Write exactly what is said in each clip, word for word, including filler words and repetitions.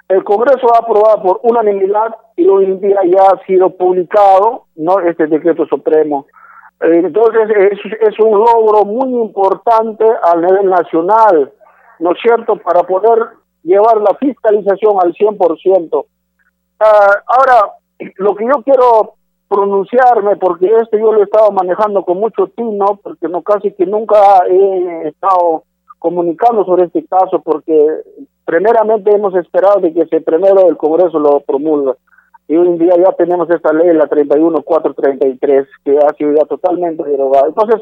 El Congreso ha aprobado por unanimidad y hoy en día ya ha sido publicado, ¿no?, este decreto supremo. Eh, entonces es, es un logro muy importante a nivel nacional, ¿no es cierto?, para poder llevar la fiscalización al cien por ciento. Uh, ahora, lo que yo quiero pronunciarme, porque esto yo lo he estado manejando con mucho tino, porque no casi que nunca he estado comunicando sobre este caso, porque primeramente hemos esperado de que se primero el Congreso lo promulga, y hoy en día ya tenemos esta ley, la treinta y uno mil cuatrocientos treinta y tres, que ha sido ya totalmente derogada. Entonces,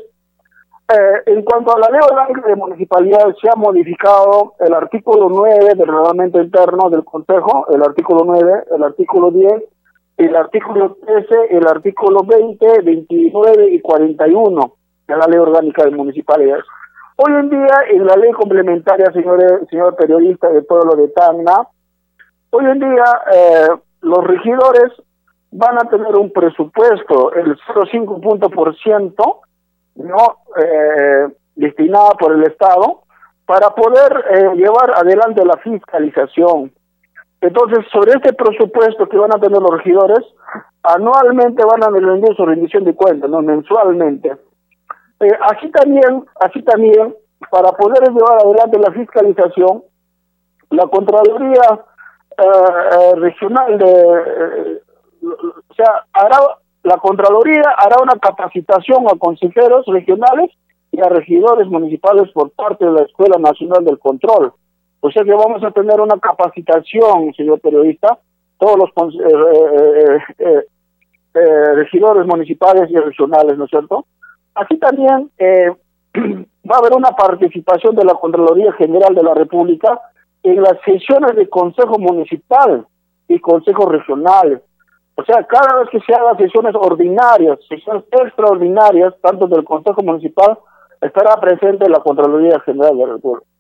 eh, en cuanto a la ley orgánica de municipalidades, se ha modificado el artículo nueve del reglamento interno del Consejo, el artículo nueve, el artículo diez, el artículo trece, el artículo veinte, veintinueve y cuarenta y uno de la ley orgánica de municipalidades. Hoy en día, en la ley complementaria, señor, señor periodista del pueblo de Tacna, hoy en día eh, los regidores van a tener un presupuesto, el cero coma cinco punto por ciento, no eh, destinada por el Estado, para poder eh, llevar adelante la fiscalización. Entonces, sobre este presupuesto que van a tener los regidores, anualmente van a rendir su rendición de cuentas, no mensualmente. Eh, así también, así también, para poder llevar adelante la fiscalización, la Contraloría eh, eh, Regional de, eh, o sea, hará, la Contraloría hará una capacitación a consejeros regionales y a regidores municipales por parte de la Escuela Nacional del Control. O sea que vamos a tener una capacitación, señor periodista, todos los eh, eh, eh, eh, regidores municipales y regionales, ¿no es cierto? Así también eh, va a haber una participación de la Contraloría General de la República en las sesiones de Consejo Municipal y Consejo Regional. O sea, cada vez que se hagan sesiones ordinarias, sesiones extraordinarias, tanto del Consejo Municipal, estará presente la Contraloría General de la República.